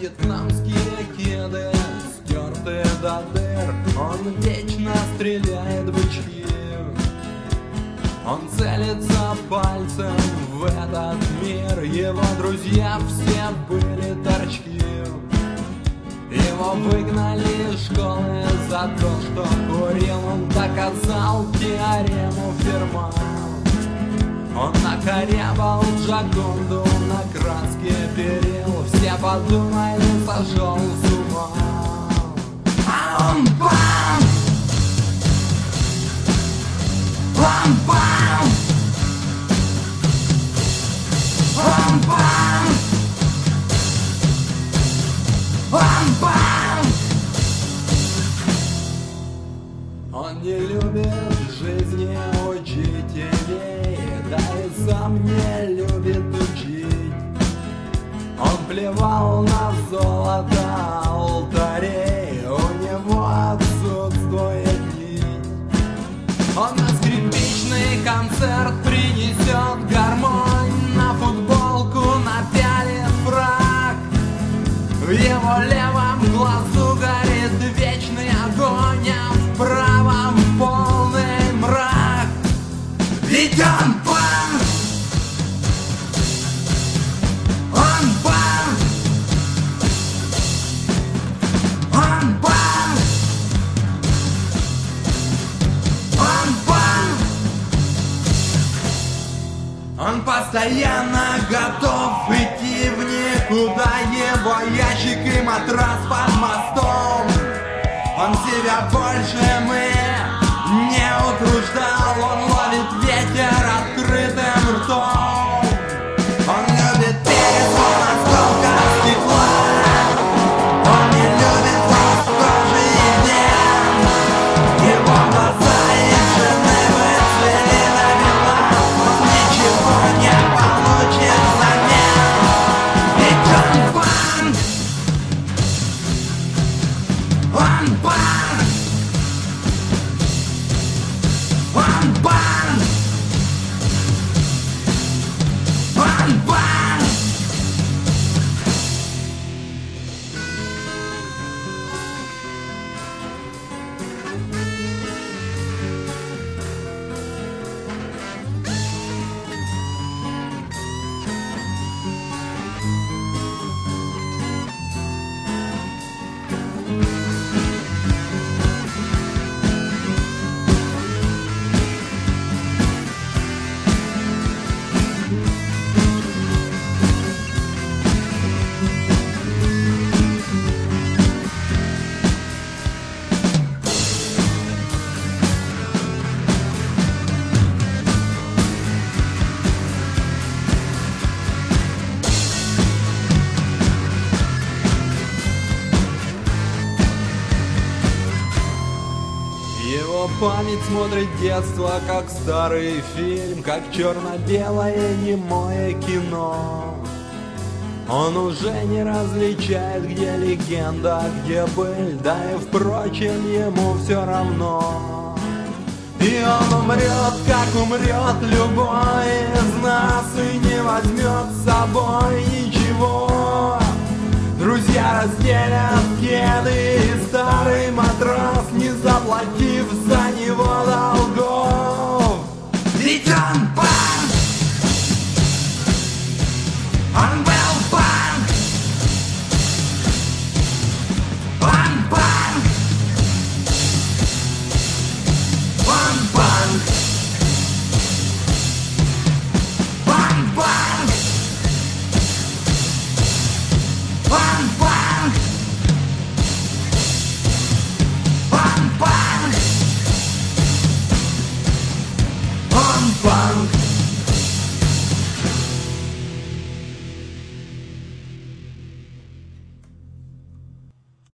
вьетнамские кеды, стертые до дыр. Он вечно стреляет бычки. Он целится пальцем в этот мир. Его друзья все были торчки. Его выгнали из школы за то, что курил. Он доказал теорему Ферма. Он накорябал Джоконду на краске перил. Все подумали, сошел с ума. А он бам! Бам-бам! Бам-бам! Бам-бам! Он не любит жизни учителей, да и сам не любит учить. Он плевал на золото алтарей, у него отсутствует нить. Он на скрипичный концерт принесет гармонь, на футболку напялит фрак. В его левом глазу горит вечный огонь, а в правом полный мрак. Ведь он бан! Он бан! Он бан! Он бан! Он постоянно готов идти в никуда. Его ящик и матрас под мостом. Он себя больше не утруждал. Он ловит ветер открытым ртом. Он любит перезвон осколков стекла. Он не любит расхожий день. Его глаза и жены выцвели на бела. Он ничего не получит взамен. Ведь он бан! Он бан! Он бан! Он бан! Его память смотрит детство, как старый фильм, как черно-белое немое кино. Он уже не различает, где легенда, где быль, да и впрочем ему все равно. И он умрет, как умрет любой из